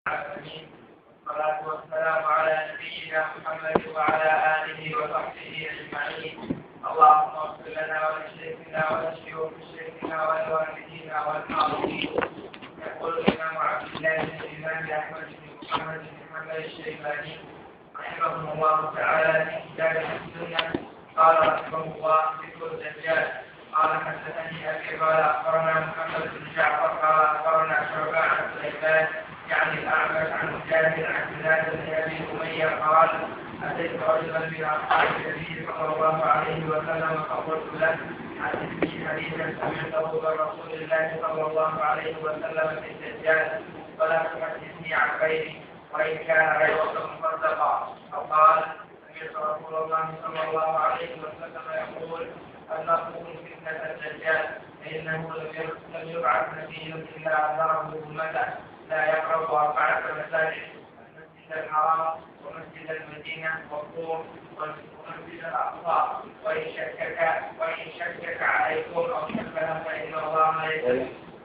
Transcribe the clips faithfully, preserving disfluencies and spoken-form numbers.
العالمين. والصلاة والسلام على نبينا محمد وعلى آله وصحبه أجمعين. اللهم اغفر لنا ولشيخنا ولشيوخ شيخنا ولوالدينا والحاضرين. يقول الإمام عبد الله بن الإمام أحمد بن محمد بن محمد الشيباني رحمه الله تعالى في كتابه السنة قال رحمه الله ذكر الدجال. قال حدثني أبي قال أخبرنا محمد بن جعفر قال أخبرنا شعبة عن سليمان يعني الأعمش عن مجاهد عن بلال بن أبي أمية قال أتيت رجلا من أصحاب النبي صلى الله عليه وسلم فقلت له حدثني حديثا سمعته من رسول الله صلى الله عليه وسلم في الدجال ولا تحدثني عن غيره وإن كان غيرك مصدقا. فقال سمعت رسول الله صلى الله عليه وسلم يقول أنه فتنة الدجال فإنه لم يبعث نبي إلا أنذره أمته لا يقرب أربعة مساجد المسجد الحرام ومسجد المدينة والطور ومسجد الأقصى وإن شكك وإن شكك عليكم أو شبه فإن الله ليس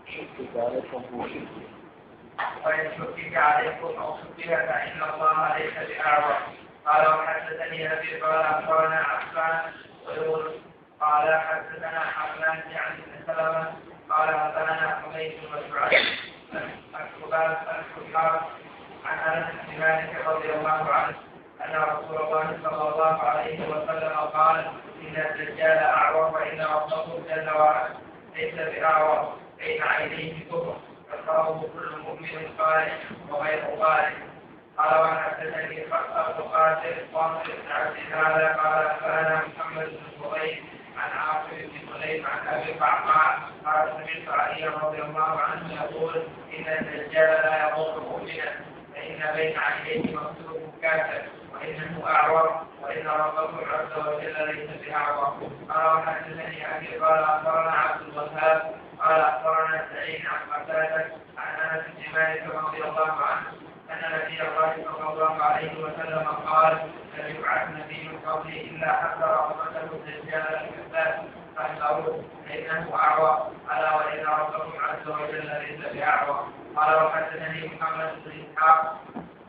وإن شكك عليكم أو شبه فإن الله ليس بأعور. قال وحدثني أبي قال أخبرنا عفان ويونس قال حدثنا حماد عن ابن سلمة قال أخبرنا حميد وشعيب الحباب الحباب عن أنس بن مالك رضي الله عنه أن رسول الله صلى الله عليه وسلم قال إن الدجال أعور وإن ربه جل وعلا ليس بأعور بين عينيه كفر يقرأه كل مؤمن صالح وغير صالح. قال وحدثني أبو قاسم قاسم بن عبد الله قال أخبرنا محمد بن فضيل عن عاصم بن سليم عن أبي القعقاع قال سمعت علي رضي الله عنه يقول إن الدجال لا يضر مؤمنا فإن بين عينيه مكتوب كافر وإنه أعور وإن ربه عز وجل ليس بأعور. قال وحدثني أبي قال أخبرنا عبد الوهاب قال أخبرنا سعيد عن قتادة عن أنس بن مالك رضي الله عنه أن نبي الله صلى الله عليه وسلم قال لم يبعث نبي قبلي إلا حذر أمته الدجال الكذاب فاحذروه فإنه أعور ألا وإن ربكم عز وجل ليس بأعور. قال وحدثني محمد بن إسحاق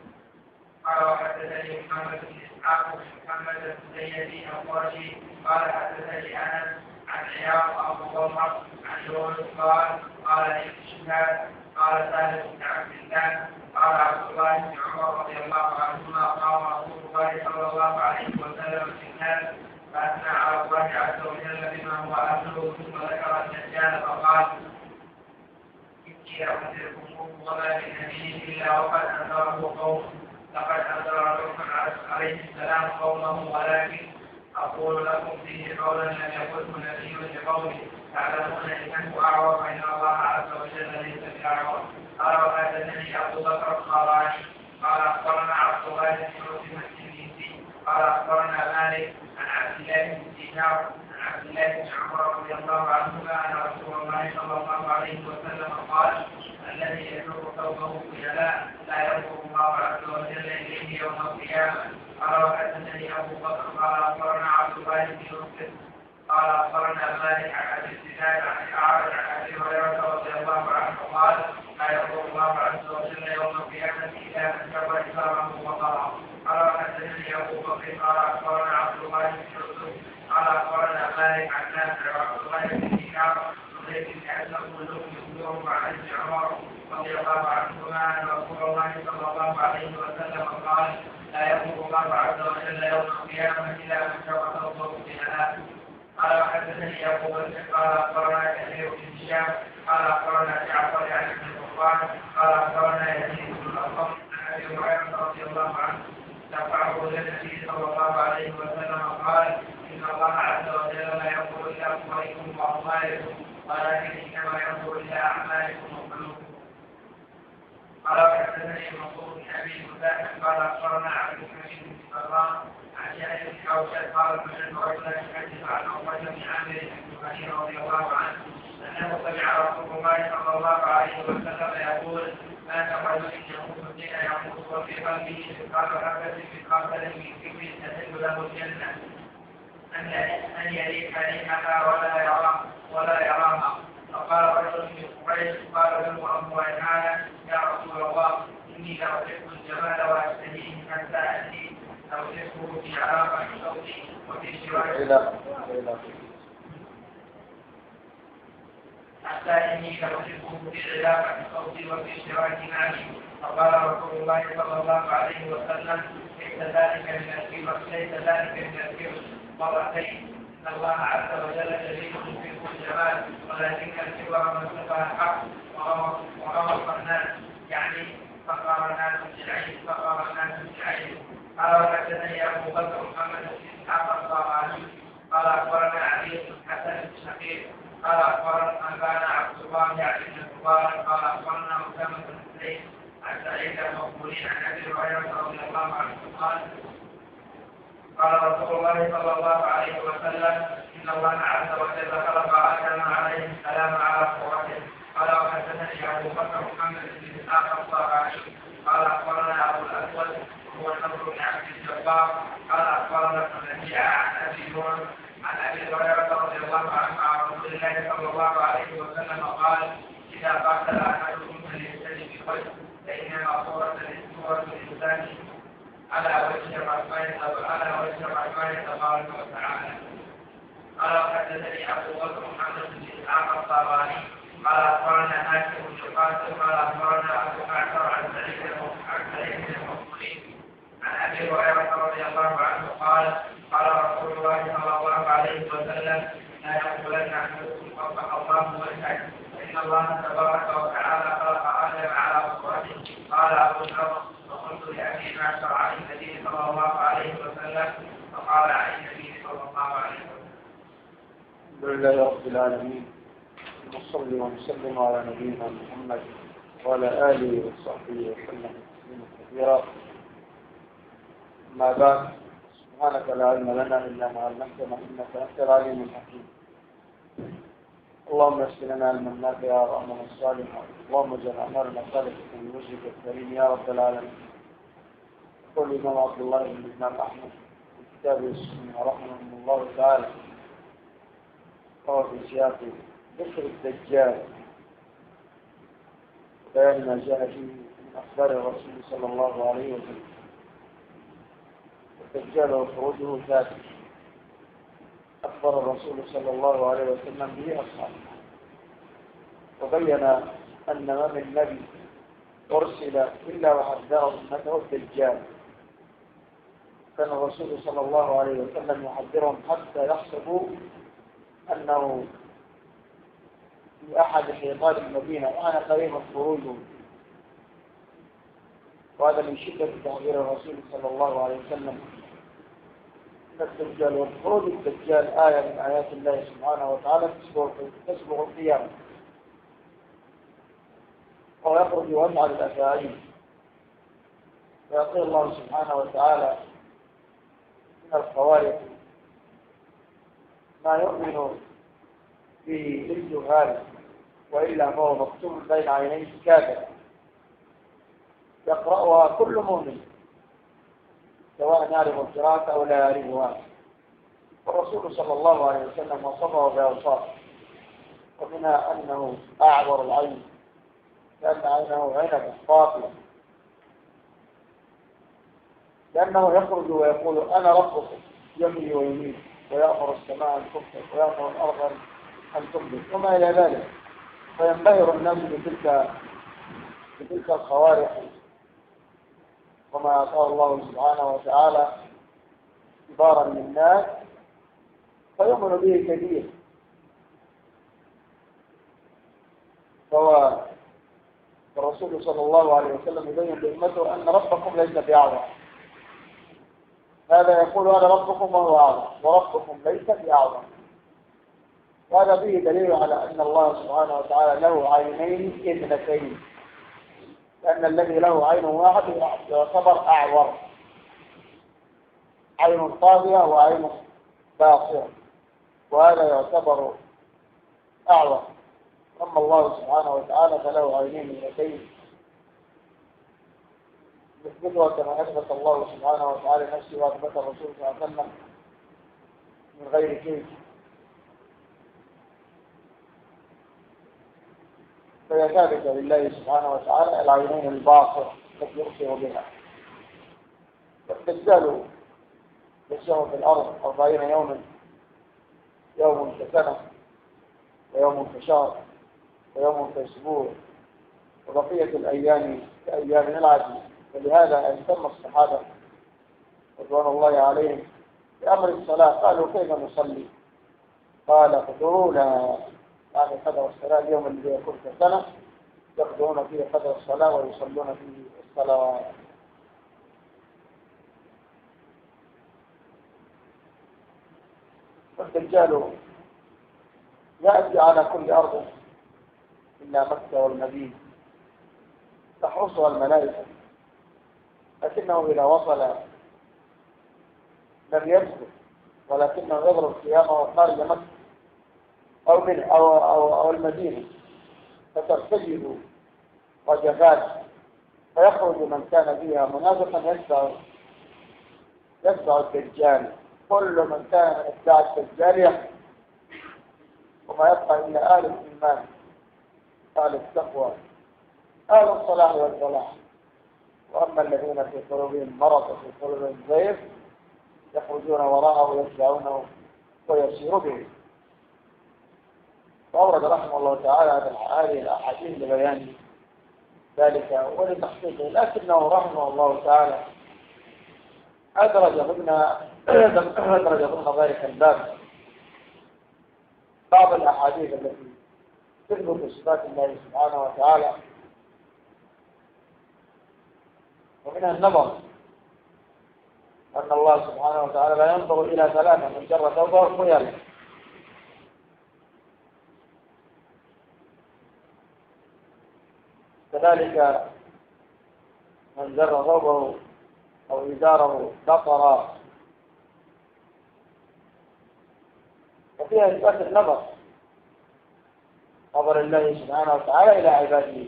قال وحدثني محمد بن إسحاق بن محمد الزيدي القرشي قال حدثني أنس عن عياض أبو بكر عن يونس قال قال لي الشهاد قال سالم بن عبد الله قال عبد الله بن عمر رضي الله عنهما قام رسول الله صلى الله عليه وسلم في الناس فأثنى على الله عز وجل بما هو أهله ثم ذكر الدجال فقال إني أنذركم وما لنبي إلا وقد أنذره قومه لقد أنذر نوح عليه السلام قومه ولكن أقول لكم فيه قولا لم يقله نبي لقومه تعلمون إنه أعور فإن الله عز وجل ليس بأعور. قال وحدثني أبو بكر الخراني قال أخبرنا عبد الله بن مسلم التلميذي قال أخبرنا مالك عن عبد الله بن دينار عن عبد الله بن عمر رضي الله عنهما أن رسول الله صلى الله عليه وسلم قال الذي يجر ثوبه خيلاء لا ينظر الله عز وجل إليه يوم القيامة. قال وحدثني أبو بكر قال أخبرنا عبد الله بن يوسف قال أخبرنا مالك عن أبي الزناد عن الأعرج عن أبي هريرة رضي الله عنه قال لا ينظر الله عز وجل يوم القيامة إلى من جر إزاره وطرا. قال وحدثني أبو بكر قال أخبرنا عبد الله بن يوسف قال أخبرنا مالك عن نافع وعبد الله بن دينار وزيد بن أسلم كلهم يخبرهم عن ابن عمر رضي الله عنهما أن رسول الله صلى الله عليه وسلم قال لا ينظر الله عز وجل يوم القيامة إلى من جر ثوبه بنهار. قال وحدثني أبو بكر قال أخبرنا كثير بن هشام قال أخبرنا جعفر عن ابن القرآن قال أخبرنا يزيد بن الأصم عن أبي هريرة رضي الله عنه رفعه إلى النبي صلى الله عليه وسلم قال إن الله عز وجل لا ينظر إلى أموالكم وأموالكم ولكن إنما ينظر إلى أعمالكم وقلوبكم. قال وحدثني منصور بن أبي مساعد قال أخبرنا عبد الحميد بن سلام عن جابر بن حوشب قال سمعت رجلا يحدث عن عقبة بن عامر بن رضي الله عنه أنه سمع رسول الله صلى الله عليه وسلم يقول ما كرجل يموت الدين يموت وفي قلبه مثقال حبة مثقال من كبر تحل له الجنة أن يريح ريحها ولا يراها ولا يراها. فقال رجل من قريش قال له أبو عيانا يا رسول الله إني لأحب الجمال وأشتهيه حتى أني أوصفه في علاقة صوتي وفي شراك حتى إني لأحبه في علاقة صوتي وفي شراك مالي. فقال رسول الله صلى الله عليه وسلم ليس ذلك من الكبر ليس ذلك من الكبر مرتين. إن الله عز وجل جليل يحب الجمال ولكن الكبر من سفه الحق وغمط الناس، يعني فقار الناس بالعين فقار الناس بالعين. قال وحدثني أبو بكر محمد بن إسحاق الصاغاني قال أخبرنا علي بن حسن بن شقيق قال أخبرنا أنبانا عبد الله يعني بن المبارك قال أخبرنا أسامة بن زيد عن سعيد المقبولين عن أبي هريرة رضي الله عنه قال قال رسول الله صلى الله عليه وسلم إن الله عز وجل خلق آدم عليه السلام على صورته. قال وحدثني أبو بكر محمد بن إسحاق الصاغاني قال أخبرنا أبو الأسود هو النضر بن عبد الجبار قال أخبرنا ابن نبيع عن أبي نور عن أبي هريرة رضي الله عنه عن رسول الله صلى الله عليه وسلم قال إذا قاتل أحدكم فليستجب بوجهه فإنما صورة صورة الإنسان على وجه الرحمن على وجه الرحمن تبارك وتعالى. قال وحدثني أبو بكر محمد بن إسحاق الصاغاني قال أخبرنا هاشم بن قاسم قال أخبرنا أبو معشر عن سعيد عن سعيد بن المقبولين عن أبي هريرة رضي الله عنه قال قال رسول الله صلى الله عليه وسلم لا يقبلن أحدكم قبح الله وجهه فإن الله تبارك وتعالى خلق آدم على صورته. قال أبو ذر فقلت لأبي معشر عن النبي صلى الله عليه وسلم فقال عن النبي صلى الله عليه وسلم. الحمد لله رب العالمين ونصلي ونسلم على نبينا محمد وعلى آله وصحبه وسلم تسليما كثيرا. أما بعد سبحانك لا علم لنا إلا ما علمتنا إنك أنت العليم الحكيم. اللهم يسر لنا علما نافعا وعملا صالحا اللهم اجعل أعمالنا خالصة لوجهك الكريم يا رب العالمين. يقول الإمام عبد الله بن الإمام أحمد في كتابه السنة رحمه الله تعالى وهو في سياق ذكر الدجال بيان ما جاء فيه من أخبار الرسول صلى الله عليه وسلم. الدجال وخروجه ذاته أخبر الرسول صلى الله عليه وسلم به أصحابه وبين أن ما من نبي أرسل إلا وحذر أمته الدجال. كان الرسول صلى الله عليه وسلم يحذرهم حتى يحسبوا أنه في أحد حيطان المدينة وأنا قريب الخروج، وهذا من شدة تحذير الرسول صلى الله عليه وسلم من الدجال. والخروج الدجال آية من آيات الله سبحانه وتعالى تسبق القيامة ويخرج ويفعل الأفاعيل ويقول الله سبحانه وتعالى من الخوارق ما يؤمن به للجهال وإلا فهو مكتوب بين عينيه كافر يقرأها كل مؤمن سواء يعرف القراءة أو لا يعرفها. والرسول صلى الله عليه وسلم وصفه بأوصاف ومنها أنه أعور العين لأن عينه عنب باطلة، لأنه يخرج ويقول أنا ربكم يحيي ويميت ويأمر السماء أن تمطر ويأمر الأرض أن تنبت وما إلى ذلك. فينبهر الناس بتلك بتلك الخوارق وما أعطاه الله سبحانه وتعالى كبارا للناس فيؤمن به كثير. فهو الرسول صلى الله عليه وسلم يبين لأمته أن ربكم ليس بأعظم. هذا يقول أنا ربكم وهو أعظم وربكم ليس بأعظم. وهذا به دليل على أن الله سبحانه وتعالى له عينين اثنتين، لأن الذي له عين واحد يعتبر أعور، عين طاغية وعين باصرة، وهذا يعتبر أعور. أما الله سبحانه وتعالى فله عينين اثنتين يثبتها كما أثبت الله سبحانه وتعالى نفسه وأثبت الرسول صلى الله عليه وسلم من غير كيف. فهي ثابتة لله سبحانه وتعالى العينين الباصرة التي يبصر بها. والدجال يسير في الأرض أربعين يوما، يوم كسنة ويوم كشهر ويوم كأسبوع، وبقية الأيام كأيام العدل. ولهذا اهتم الصحابة رضوان الله عليهم بأمر الصلاة. قالوا كيف نصلي؟ قال اقدرونا يعني قدر الصلاة. اليوم الذي يكون كسنة يقدرون فيه قدر الصلاة ويصلون فيه الصلوات. والدجال يأتي على كل أرض إلا مكة والمدينة تحرسها الملائكة، لكنه إذا وصل لم يدخل، ولكنه يضرب قيامه خارج مكة أو من أو أو, أو المدينة، فترتجف وجفات، فيخرج من كان فيها منافقا يتبع يتبع الدجال. كل من كان من اتباع الدجال يخرج، وما يبقى إلا آل الإيمان، آل التقوى، آل الصلاح والفلاح. وأما الذين في قلوبهم مرض وفي قلوبهم زيغ يخرجون وراءه ويتبعونه ويسير به. فأورد رحمه الله تعالى هذه الأحاديث لبيان ذلك ولتحقيقه، لكنه رحمه الله تعالى أدرج ضمن أدرج ضمن ذلك الباب بعض الأحاديث التي تثبت صفات الله سبحانه وتعالى، ومنها النظر أن الله سبحانه وتعالى لا ينظر إلى ثلاثة: من جر ثوبه خيالا، كذلك من جر ثوبه أو إزاره بطرا. وفيها إثبات النظر، نظر الله سبحانه وتعالى إلى عباده،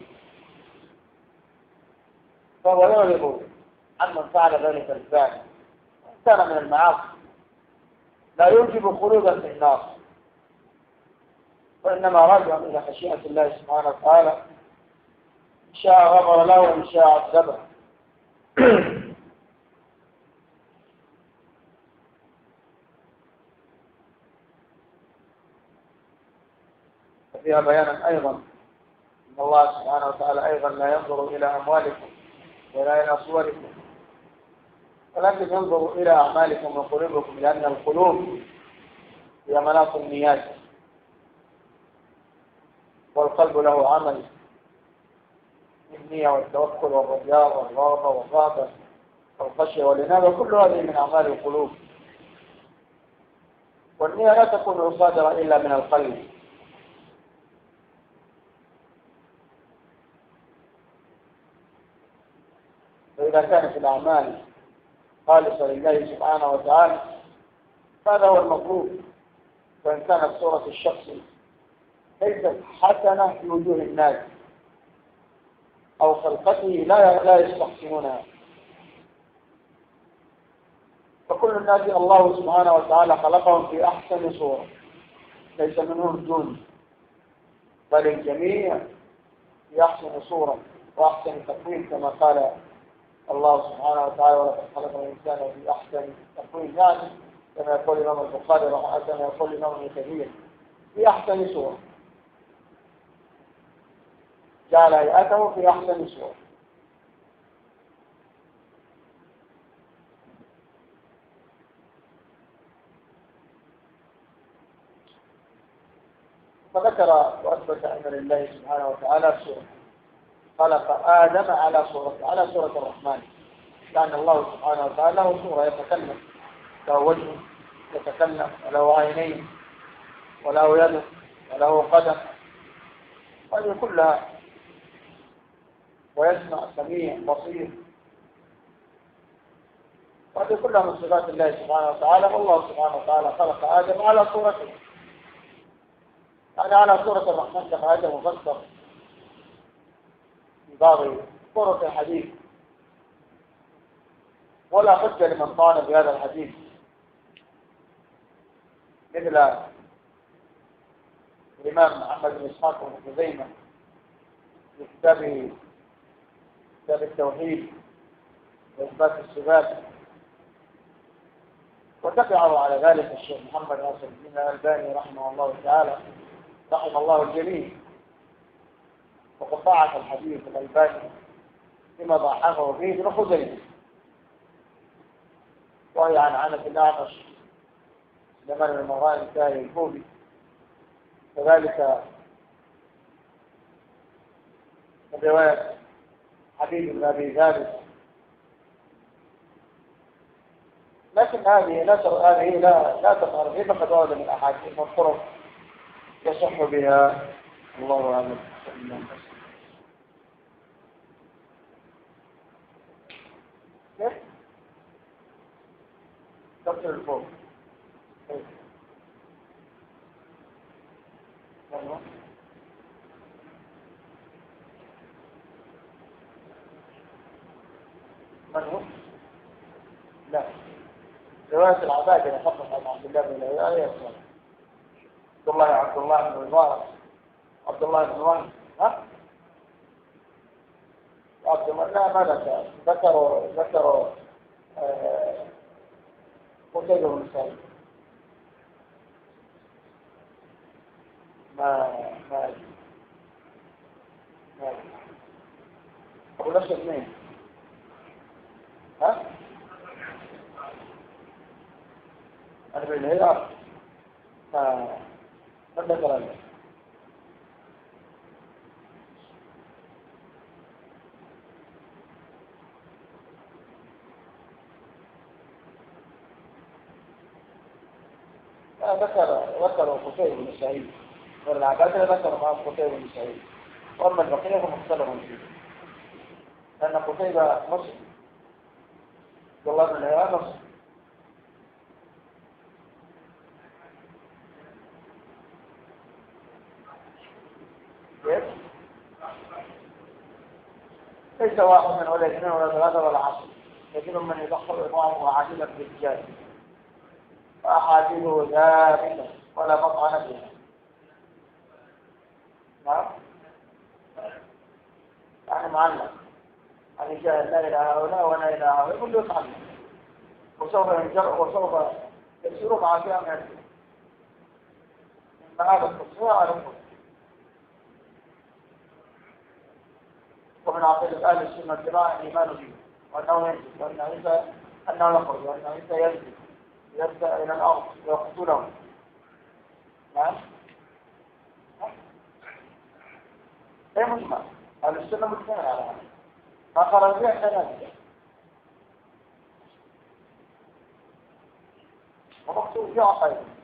فهو يعرض عن من فعل ذلك الفعل كان من المعاصي، لا يوجب خلودا في النار، وإنما راجع إلى خشيئة الله سبحانه وتعالى، إن شاء غفر له وإن شاء عذبه. وفيها بيانا أيضا أن الله سبحانه وتعالى أيضا لا ينظر إلى أموالكم ولا إلى صوركم، ولكن ينظر إلى أعمالكم وقلوبكم، لأن القلوب هي مناط النيات، والقلب له عمل النية والتوكل والرجاء والرغبة والرهبة والخشية والإنابة، كل هذه من أعمال القلوب. والنية لا تكون صادرة إلا من القلب، فإذا كانت الأعمال خالصة لله سبحانه وتعالى هذا هو المطلوب. وإن كانت صورة الشخص ليست حسنة في وجوه الناس أو خلقته لا لا يستحسنونها، فكل الناس الله سبحانه وتعالى خلقهم في أحسن صورة، ليس منهم دون، بل الجميع في أحسن صورة وأحسن تقويم، كما قال الله سبحانه وتعالى: ولقد خلقنا الإنسان في أحسن تقويم، يعني كما يقول الإمام البخاري كما يقول الإمام ابن كثير في أحسن صورة، جعل هيئته في أحسن صورة. فذكر وأثبت أن لله سبحانه وتعالى صورة، خلق آدم على صورة على صورة الرحمن، لأن الله سبحانه وتعالى له صورة، يتكلم، له وجه يتكلم، وله عينين، وله يد، وله قدم، وهذه كلها، ويسمع سميع بصير، وهذه كلها من صفات الله سبحانه وتعالى. والله سبحانه وتعالى خلق آدم على صورته، يعني على صورة الرحمن، كما آدم مفسر في بعض طرق الحديث، ولا حجة لمن طعن بهذا الحديث، مثل الإمام محمد بن إسحاق بن خزيمة في كتابه كتاب التوحيد وإثبات الصفات، وتبعه على ذلك الشيخ محمد ناصر الدين الألباني رحمه الله تعالى، رحم الله الجميع. وقد ضعف الحديث الألباني فيما ضعفه فيه ابن خزيمة، وهي عن عنة الأعمش سليمان بن مهران الثاني الكوفي، كذلك من رواية حبيب بن أبي ثابت. لكن هذه لا هذه لا لا تظهر في فقد ورد من الأحاديث والطرق يصح بها. الله أعلم. كيف؟ تفسير الفوق. كيف؟ من هو؟ من هو؟ لا. رواية العبادة فقط عن عبد الله بن الهيئة يصح. عبد الله عبد الله بن المبارك عبد الله بن وهب ها؟ عبد الله لا ما ذكر ذكروا ذكروا قتيبة بن سعيد ما ما ما أبو نفس اثنين ها؟ أنا بن الهيئة ما ما ذكر عنه. ذكر ذكر قتيبة بن سعيد والعبادة ذكر مع قتيبة بن سعيد، وأما البقية فمختلف فيه لأن قتيبة مسلم عبد الله بن الهيئة مسلم. كيف؟ ليس واحد ولا اثنين ولا ثلاثة ولا عشرة، لكن من يدخل إمامه عديدا في الرجال فأحاديثه ثابتة ولا مطعن فيها. نعم؟ يعني معلم يعني جاهل لا إلى هؤلاء ولا إلى هؤلاء كله يتعلم، وسوف ينجر وسوف يسير مع فئة من الناس. من هذا التصوير على الكل. ومن عقيدة أهل السنة والجماعة الإيمان به وأنه ينزل وأنه عيسى أنه يخرج وأنه عيسى ينزل يرجع إلى الأرض ويقتلهم. نعم؟ إيه مجمع؟ أهل السنة مجمع على هذا. ما خرج به إحنا نازل. ومقصود في عقيدة.